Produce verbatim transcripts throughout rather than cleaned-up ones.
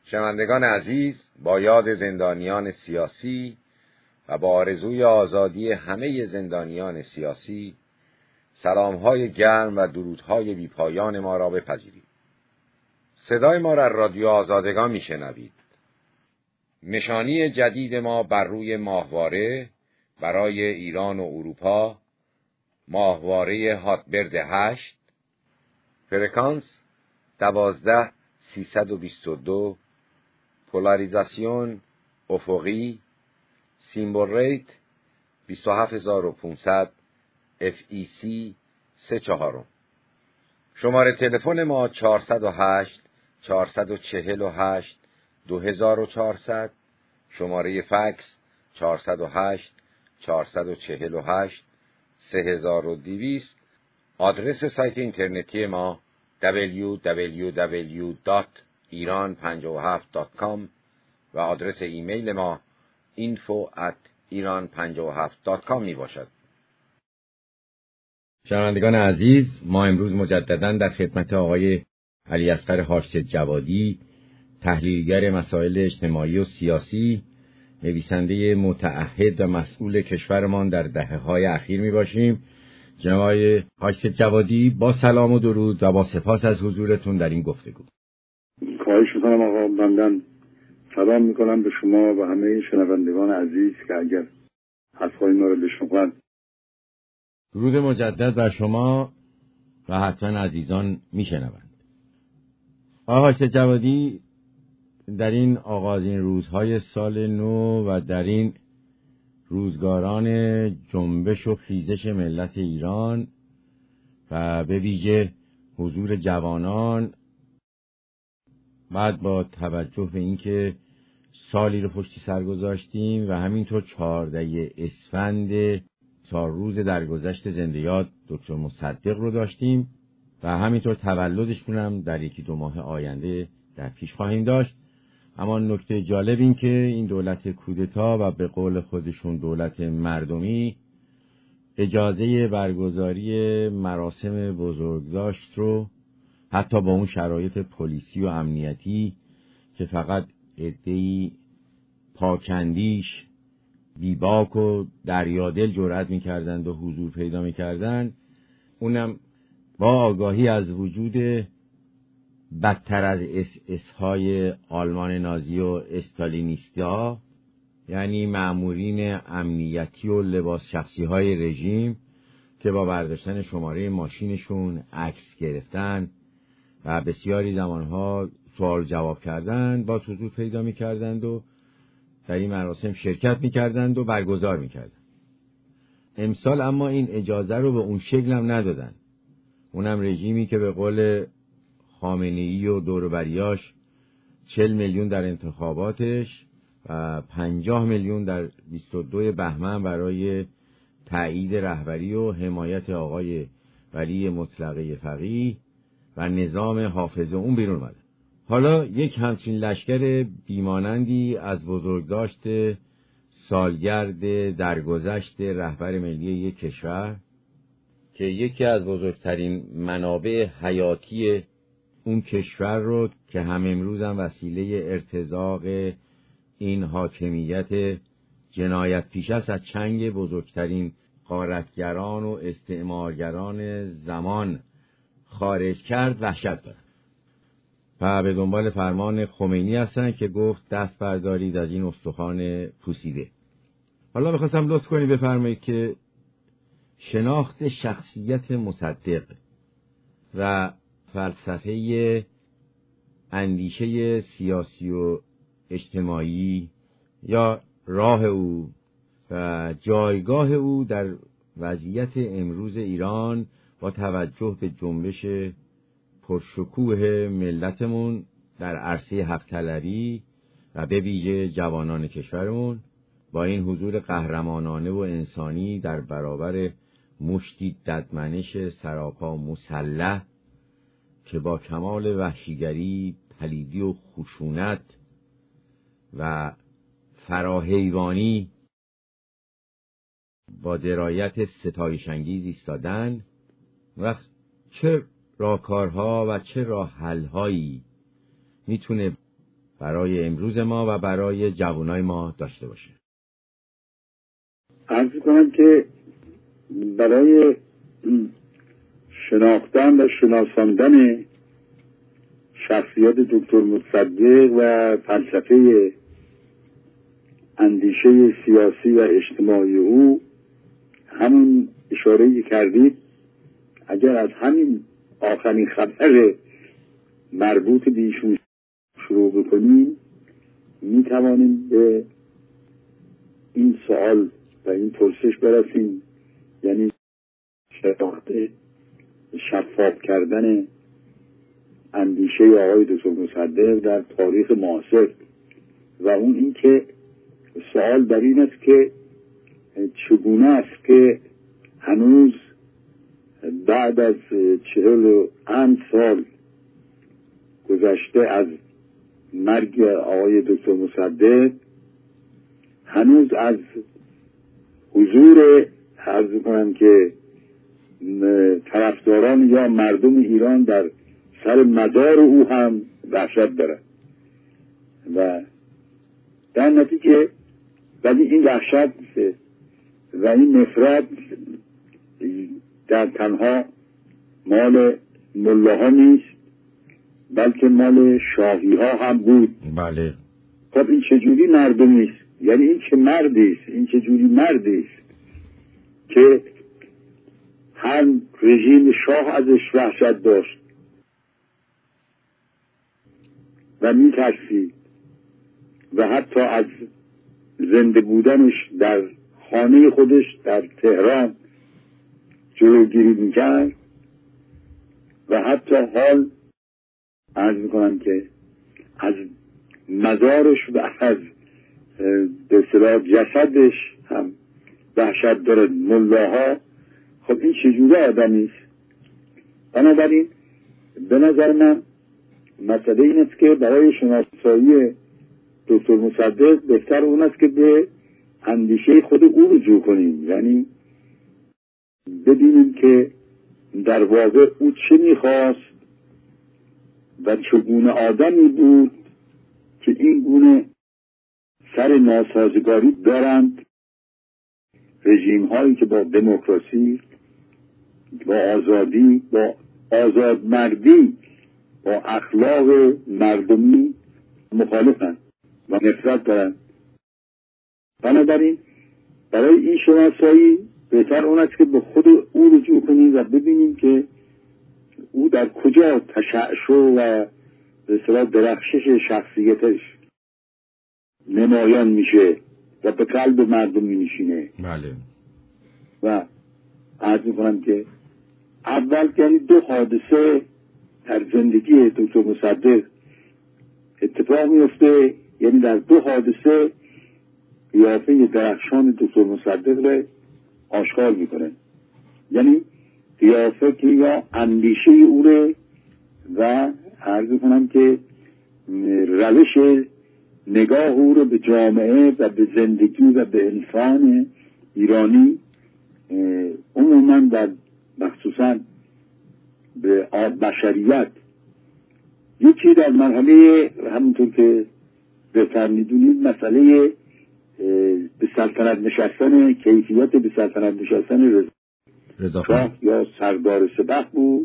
شنوندگان عزیز، با یاد زندانیان سیاسی و با آرزوی آزادی همه زندانیان سیاسی، سلام‌های گرم و درودهای بی‌پایان ما را بپذیرید. صدای ما را رادیو آزادگان میشنوید. نشانی جدید ما بر روی ماهواره برای ایران و اروپا، ماهواره هاتبرد هشت، فرکانس دوازده سیصد و بیست و دو، پولاریزاسیون افقی، سیمبل ریت بیست و هفت هزار و پانصد، اف ای سی سه چهارم. شماره تلفن ما چهارصد و هشت چهارصد و چهل و هشت دو هزار و چهارصد، شماره فکس چهارصد و هشت چهارصد و چهل و هشت سه هزار و دویست. آدرس سایت اینترنتی ما دبلیو دبلیو دبلیو دات ایران پنجاه و هفت دات کام و آدرس ایمیل ما اینفو ات ایران پنجاه و هفت دات کام می باشد. شنوندگان عزیز، ما امروز مجدداً در خدمت آقای علیاصغر حارث جوادی، تحلیلگر مسائل اجتماعی و سیاسی، نویسنده متعهد و مسئول کشورمان در دهه‌های اخیر می باشیم. جناب آقای حارث جوادی، با سلام و درود و با سپاس از حضورتون در این گفتگو. خواهش می‌کنم آقا. بندن سلام می‌کنم به شما و همه شنوندگان عزیز که اگر حرفای ما رو بشنوند. درود مجدد بر شما و حتما عزیزان میشنوند. آقای حارث جوادی، در این آغازین روزهای سال نو و در این روزگاران جنبش و خیزش ملت ایران و به ویژه حضور جوانان، بعد با توجه به اینکه سالی رو پشت سر گذاشتیم و همینطور چهاردهم اسفند چهار روز درگذشت زنده یاد دکتر مصدق رو داشتیم و همینطور تولدشون هم در یکی دو ماه آینده در پیش خواهیم داشت. اما نکته جالب این که این دولت کودتا و به قول خودشون دولت مردمی اجازه برگزاری مراسم بزرگداشت رو حتی با اون شرایط پلیسی و امنیتی که فقط عده‌ای پاکندیش، بیباک و دریادل جرأت می‌کردند و حضور پیدا می‌کردند، اونم با آگاهی از وجود بدتر از اس اس های آلمان نازی و استالینیستا، یعنی مأمورین امنیتی و لباس شخصی های رژیم که با برداشتن شماره ماشینشون عکس گرفتن و بسیاری زمانها سوال جواب کردن با حضور پیدا می‌کردند و در این مراسم شرکت می‌کردند و برگزار می‌کردند. امسال اما این اجازه رو به اون شکل هم ندادن. اونم رژیمی که به قول خامنه‌ای و دور و بریاش چهل میلیون در انتخاباتش و پنجاه میلیون در بیست و دو بهمن برای تایید رهبری و حمایت آقای ولی مطلقه فقیه و نظام حافظ اون بیرون اومده. حالا یک همچین لشکر بیمانندی از بزرگداشت سالگرد درگذشت رهبر ملی یک کشور که یکی از بزرگترین منابع حیاتی اون کشور رو که هم امروز هم وسیله ارتزاق این حاکمیت جنایت پیشه است از چنگ بزرگترین غارتگران و استعمارگران زمان خارج کرد، وحشت دارد و به دنبال فرمان خمینی هستن که گفت دست بردارید از این استخوان پوسیده. حالا میخواستم لطف کنی بفرمایید که شناخت شخصیت مصدق و فلسفه اندیشه سیاسی و اجتماعی یا راه او و جایگاه او در وضعیت امروز ایران با توجه به جنبش پرشکوه ملتمون در عرصه حق طلبی و به ویژه جوانان کشورمون با این حضور قهرمانانه و انسانی در برابر مشتی ددمنش سراپا مسلح که با کمال وحشیگری، پلیدی و خشونت و فراحیوانی با درایت ستایش‌انگیز ایستادن و چه راهکارها و چه راه حل‌هایی میتونه برای امروز ما و برای جوانای ما داشته باشه؟ عرض کنم که برای شناختن و شناساندن شخصیت دکتر مصدق و فلسفه اندیشه سیاسی و اجتماعی او، همون اشاره‌ای کردید، اگر از همین آخرین خبر مربوط به ایشون شروع بکنیم، می توانیم به این سوال و این پرسش برسیم، یعنی شناخت شفاف کردن اندیشه آقای دکتر مصدق در تاریخ معاصر. و اون این که سوال در این است که چگونه است که هنوز بعد از چهل و اند سال گذشته از مرگ آقای دکتر مصدق، هنوز از حضور عرض کنم که طرفداران یا مردم ایران در سر مزار او هم وحشت دارد و در نتیجه ولی این وحشت و این نفرت در تنها مال ملاها نیست، بلکه مال شاهی ها هم بود. بله. خب این چجوری مردمی است؟ یعنی این چه مردی است؟ این چجوری مردی است که هم رژیم شاه ازش وحشت داشت و میترسید و حتی از زنده بودنش در خانه خودش در تهران جلوگیری میکرد و حتی حال عرض میکنم که از مزارش و از به اصطلاح جسدش هم وحشت دارد ملاها. خب این چجوری آدمی است؟ بنابراین به نظر من مسئله این است که برای شناسایی دکتر مصدق بهتر اون است که به اندیشه خود او رجوع کنیم، یعنی ببینیم که در واقع او چه میخواست و چگونه آدمی بود که این گونه سر ناسازگاری دارند رژیم هایی که با دموکراسی، با آزادی، با آزادمردی، با اخلاق مردمی مخالفند و نفرت دارند. بنابراین برای این شناسایی بهتر اون است که به خود او رجوع کنیم و ببینیم که او در کجا تشعشع و به اصطلاح درخشش شخصیتش نمایان میشه و به قلب مردم میشینه. بله. و عرض میکنم که اول یعنی دو حادثه در زندگی دکتر مصدق اتفاق میفته، یعنی در دو حادثه قیافه درخشان دکتر مصدق رو آشکار میکنه، یعنی قیافه که یا اندیشه او رو و عرض کنم که روش نگاه او رو به جامعه و به زندگی و به انسان ایرانی عموما در مخصوصا به بشریت. یکی در مرحله همونطور که بهتر میدونید مسئله به سلطنت نشستن، کیفیت به سلطنت نشستن رضا یا سردار سپاه بود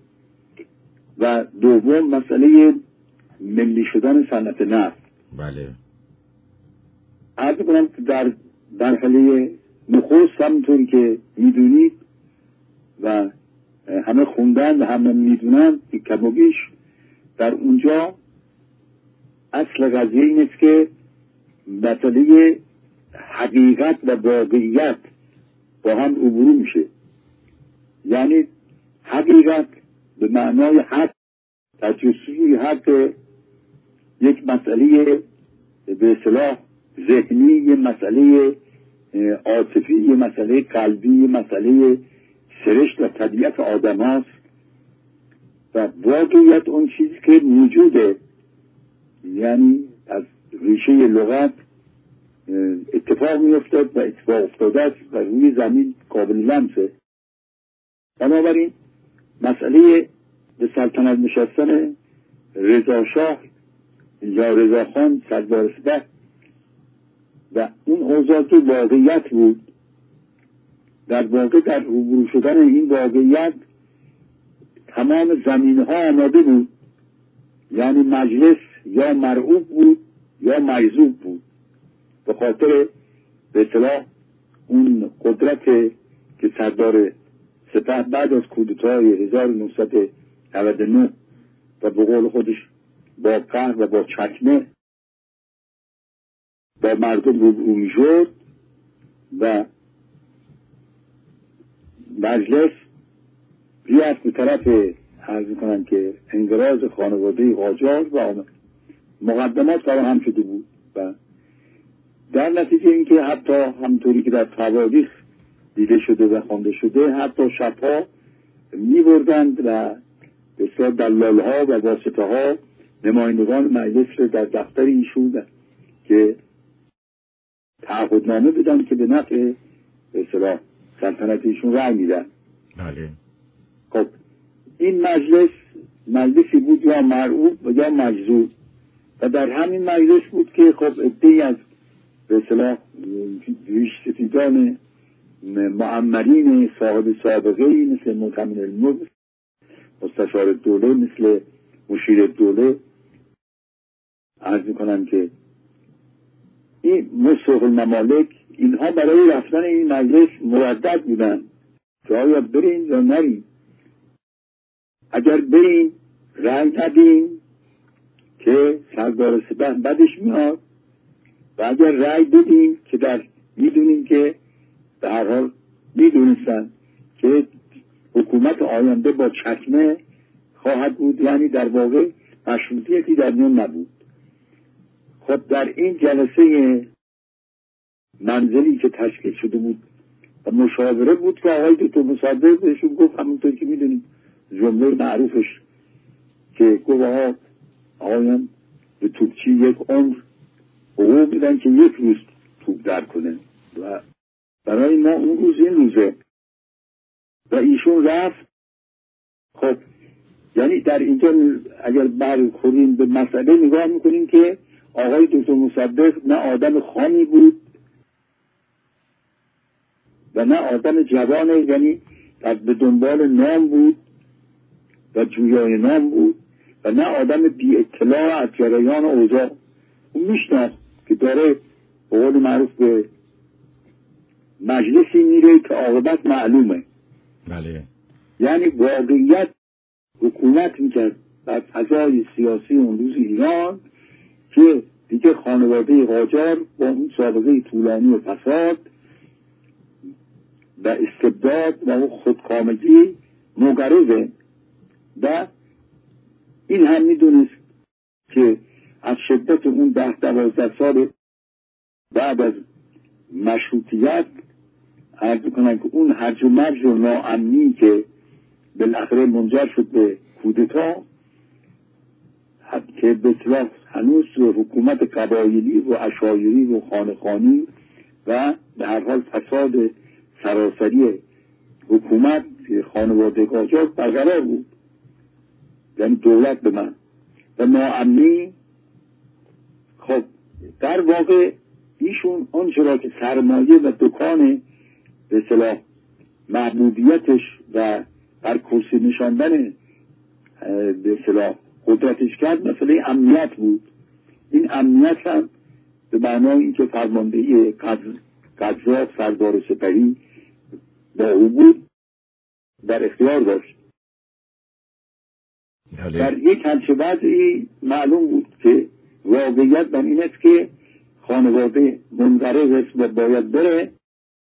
و دوم مسئله ملی شدن صنعت نفت. بله. عرض کنم در مرحله نخست همونطوری که میدونید و همه خوندن و همه میدونن که کم و بیش در اونجا اصل قضیه این است که مسئله حقیقت و واقعیت با هم روبرو میشه. یعنی حقیقت به معنای حق، تجسوی حق، یک مسئله به اصطلاح ذهنی، یه مسئله عاطفی، یه مسئله قلبی، یه مسئله سرشت و طبیعت آدم هاست و واقعیت اون چیزی که موجوده، یعنی از ریشه لغت اتفاق می افتاد و اتفاق افتاده است و روی زمین قابل لمسه. بنابراین مسئله به سلطنت نشستن رضا شاه یا رضاخان سردار سپه و اون اوضاع که واقعیت بود، در واقع در روبرو شدن این واقعیت تمام زمینه ها آماده بود، یعنی مجلس یا مرعوب بود یا مجذوب بود، به خاطر به اصطلاح اون قدرت که سردار سپه بعد از کودتای هزار و نهصد و نود و نه و به قول خودش با قهر و با چکمه با مردم روبرو میشد و مجلس بیاد به طرف عرض میکنن که انقراض خانواده قاجار و مقدمات فراهم شده بود و در نتیجه اینکه حتی همطوری که در تواریخ دیده شده و خوانده شده، حتی شبها می بردند و بسیار دلالها و واسطه ها نمایندگان مجلس رو در دفتر ایشون که تعهدنامه بدن که به نفع به اصطلاح سلطنت ایشون رأی میدن. بله. خب این مجلس مجلسی بود یا مرعوب و یا مجذوب و در همین مجلس بود که خب عده‌ای از به اصطلاح ریش سفیدان معمرین صاحب سابقه ای مثل معتمد الملک، مستشار دوله، مثل مشیر دوله، عرض میکنم که این مصرف الممالک، اینها برای رفتن این مجلس مردد بودن که آیا بریم یا نریم. اگر بریم رأی ندیم که سردار سپه بدش میاد و اگر رأی بدیم که در میدونیم که به هر حال میدونستن که حکومت آینده با چکمه خواهد بود، یعنی در واقع مشروطیتی در میان نبود. خب در این جلسه منزلی که تشکیل شده بود و مشاوره بود که آقای دکتر مصدق بهشون گفت، همونطور که میدونیم جمله معروفش که گفت آقا آقایان به توپچی یک عمر حقوق میدن که یک روز توپ در کنه و برای ما اون روز این روزه و ایشون رفت. خب یعنی در اینجا اگر برخوریم به مسئله نگاه میکنیم که آقای دکتر مصدق نه آدم خامی بود و نه آدم جوانه، یعنی به دنبال نام بود و جویای نام بود و نه آدم بی اطلاع از جریان اوضاع. اون میشناخت که داره به قول معروف به مجلسی میره که عاقبت معلومه. بله. یعنی واقعیت حکومت میکرد در فضای سیاسی اون روز ایران که دیگه خانواده قاجار با اون سابقه طولانی و فساد و استبداد و اون خودکامگی مقربه و این هم میدونست که از شدت اون ده دوازده سال بعد از مشروطیت عرض کنن که اون هرج و مرج و ناامنی که بالاخره منجر شد به کودتا که به اصطلاح هنوز حکومت قبایلی و عشایری و خانخانی و به هر حال فساد سراسری حکومت خانواده قاجار برقرار بود، یعنی دولت به من و ناامنی. خب در واقع ایشون آنچه را که سرمایه و دکان به اصطلاح محبوبیتش و بر کرسی نشاندن به اصطلاح قدرتش کرد مسئله امنیت بود. این امنیت هم به معنای اینکه فرماندهی قضات سردار سپهی با او بود در اختیار داشت. در یک همچه وضعی معلوم بود که واقعیت بر این است که خانواده منقرض است و باید بره.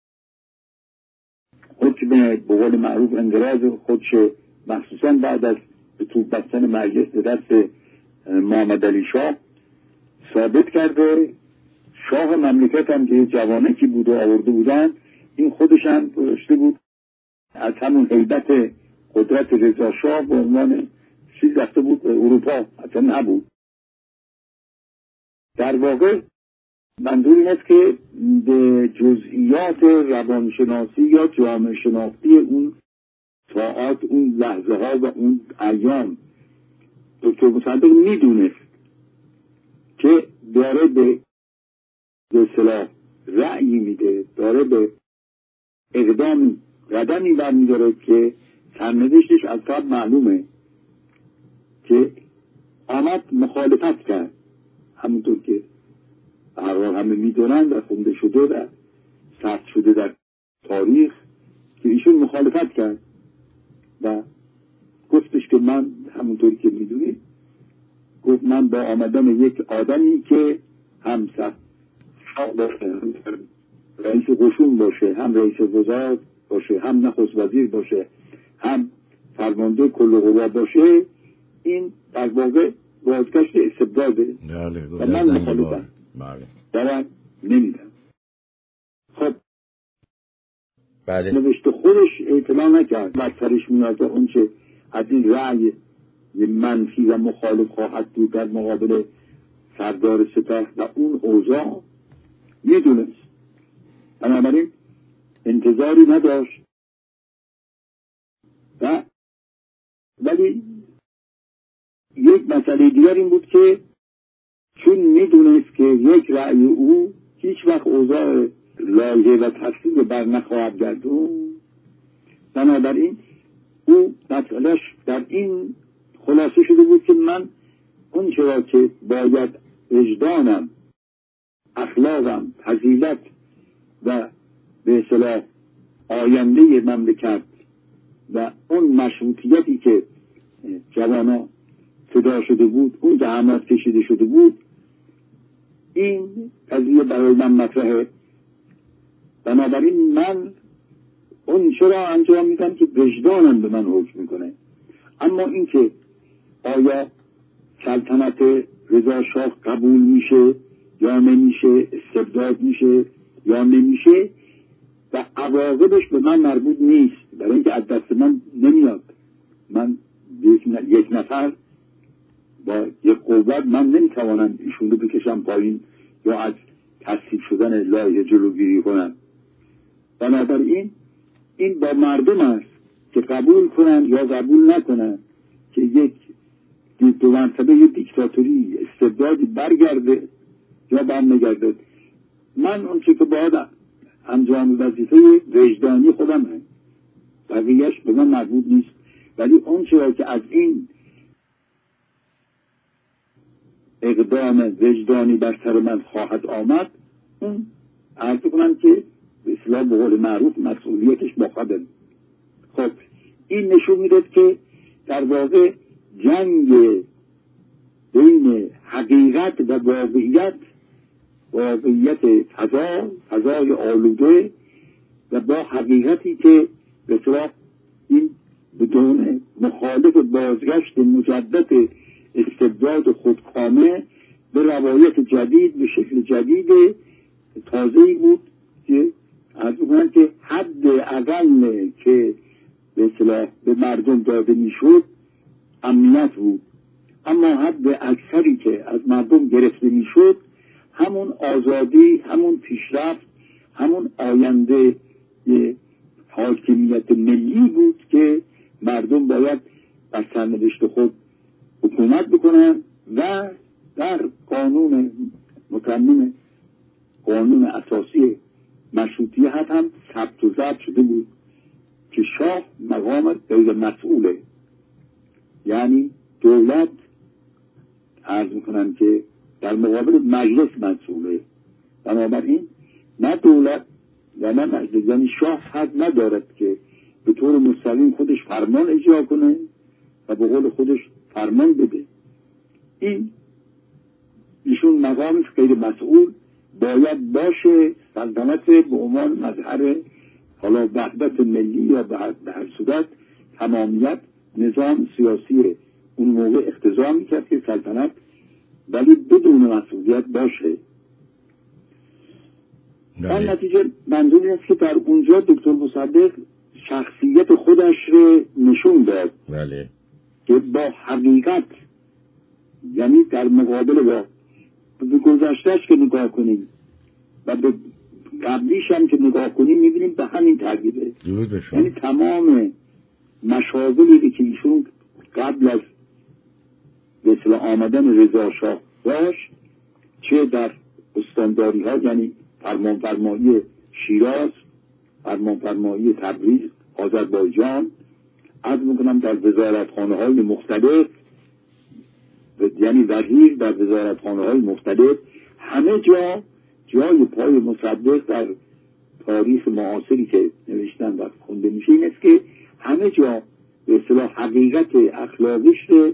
حکم به قول معروف انقراض خودش مخصوصا بعد از به توپ بستن مجلس به دست محمد علی شاه ثابت کرده. شاه مملکت هم که جوانکی بود و آورده بودن، این خودش هم داشته بود از همون هیبت قدرت رضا شاه به عنوان چیز رفته بود به اروپا، اصلا نبود. در واقع منظور این است که به جزئیات روانشناسی یا جامعه شناختی اون ساعات، اون لحظه ها و اون ایام دکتر مصدق میدونست که داره به به اصطلاح رأیی میده، داره به اقدام قدمی برمیداره که سرنوشتش از قبل معلومه، که آمد مخالفت کرد، همونطور که هر حال همه میدونن و خونده شده و ثبت شده در تاریخ که ایشون مخالفت کرد و گفتش که من همونطور که میدونید گفت من با آمدن یک آدمی که هم شاه باشه، هم رئیس قشون باشه، هم رئیس وزارت باشه، هم نخست وزیر باشه، هم فرمانده کل قوا باشه، این در واقع بازگشت استبداده و من مخالفم دارم نمیدم. خب بله. نوشته خودش اطلاع نکرد و سرش میاد اون چه از این رأی منفی و مخالف خواهد بود در مقابل سردار سپه و اون اوضاع میدونست، بنابراین انتظاری نداشت و ولی یک مسئله دیگر این بود که چون میدونست که یک رأی او هیچ وقت اوضاع لایحه و تصویب بر نخواهد گردون، بنابراین او مسئلهش در این خلاصه شده بود که من اون چرا که باید وجدانم، اخلاقم، فضیلت و به اصطلاح آینده مملکت و اون مشروطیتی که جوانا صدا شده بود، اون زحمات کشیده شده بود، این قضیه برای من مطرحه، بنابراین من اون چرا انجام میدم که وجدانم به من حکم میکنه. اما اینکه آیا سلطنت رضا شاه قبول میشه یا نمیشه، استبداد میشه یا نمیشه و عواقبش به من مربوط نیست، برای اینکه از دست من نمیاد. من یک نفر با یک قوت من نمیتوانم ایشون رو بکشم پایین یا از تصویب شدن لایحه جلوگیری کنم. بنابراین این با مردم است که قبول کنن یا قبول نکنن که یک دو مرتبه یک دیکتاتوری استبدادی برگرده یا برنگرده. من اون چی که باید انجام وظیفه وجدانی خودم هست، بقیهش به من مربوط نیست. ولی اون چی که از این اقدام وجدانی بر سر من خواهد آمد، اون عرض کنم که به اصطلاح به قول معروف مسئولیتش با خودم. خب این نشون میده که در واقع جنگ بین حقیقت و واقعیت، واقعیت فضا، فضای آلوده و با حقیقتی که به اصطلاح این بدون مخالف بازگشت مجدد استبداد خودکامه به روایت جدید، به شکل جدید تازه‌ای بود که از اون که حد اقل که به اصطلاح به مردم داده میشد امنیت بود، اما حد اکثری که از مردم گرفته میشد همون آزادی، همون پیشرفت، همون آینده حاکمیت ملی بود که مردم باید بر سرنوشت خود حکومت بکنن و در قانون متمم قانون اساسی مشروطیت هم ثبت و ضبط شده بود که شاه مقام غیر مسئوله، یعنی دولت عرض میکنن که در مقابل مجلس مسئوله. بنابراین نه دولت و نه مجلس، یعنی شاه حق ندارد که به طور مستقیم خودش فرمان اجرا کنه و به قول خودش فرمان بده. این ایشون مقامش غیر مسئول باید باشه. سلطنت به عنوان مظهر حالا وحدت ملی یا به هر صورت تمامیت نظام سیاسی اون موقع اقتضا میکرد که سلطنت ولی بدون مسئولیت باشه. در نتیجه منظور این است که در اونجا دکتر مصدق شخصیت خودش رو نشون داد. بله. که با حقیقت، یعنی در مقابل با به گذشتهش که نگاه کنیم و به قبلیش هم که نگاه کنیم میبینیم به همین ترتیبه. یعنی تمام مشاغلی که ایشون قبل از به اصطلاح آمدن رضا شاه داشت چه در استانداری ها، یعنی فرمانفرمایی شیراز، فرمانفرمایی تبریز، آذربایجان، عرض میکنم در وزارتخانه های مختلف، یعنی وزیر در وزارتخانه های مختلف، همه جا جای پای مصدق در تاریخ معاصری که نوشتن و خونده میشه این است که همه جا به اصطلاح حقیقت اخلاقیش رو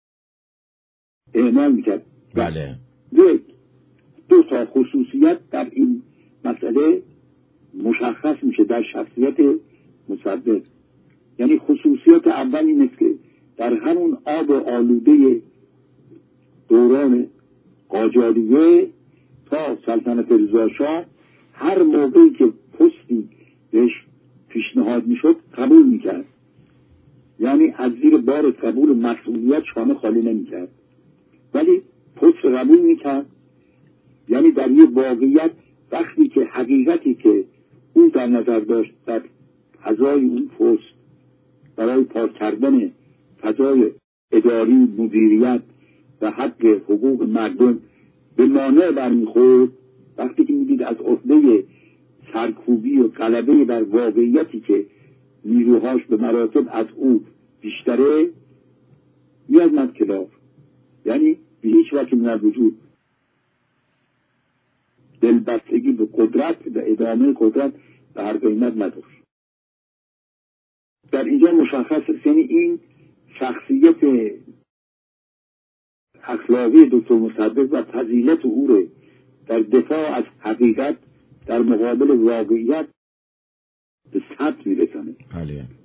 اعمال میکرد. بله. دو, دو تا خصوصیت در این مسئله مشخص میشه در شخصیت مصدق. یعنی خصوصیت اول این است که در همون آب آلوده دوران قاجاریه تا سلطنت رضاشاه هر موقعی که پستی بهش پیشنهاد میشد قبول میکرد، یعنی از زیر بار قبول مسئولیت شانه خالی نمیکرد، ولی پست قبول میکرد. یعنی در یه واقعیت وقتی که حقیقتی که او در نظر داشت در فضای اون پست برای پاک کردن فضای اداری، مدیریت و حق حقوق مردم به مانع برمیخورد، وقتی که میدید از عهده سرکوبی و غلبه بر واقعیتی که نیروهاش به مراتب از او بیشتره میاد مد کلاف، یعنی به هیچ وجه من الوجود دلبستگی به قدرت و ادامه قدرت به هر قیمت نداشت. در اینجا مشخص است، یعنی این شخصیت اخلاقی دکتر مصدق و فضیلت او رو در دفاع از حقیقت در مقابل واقعیت به ثبت می‌رسونه. بله.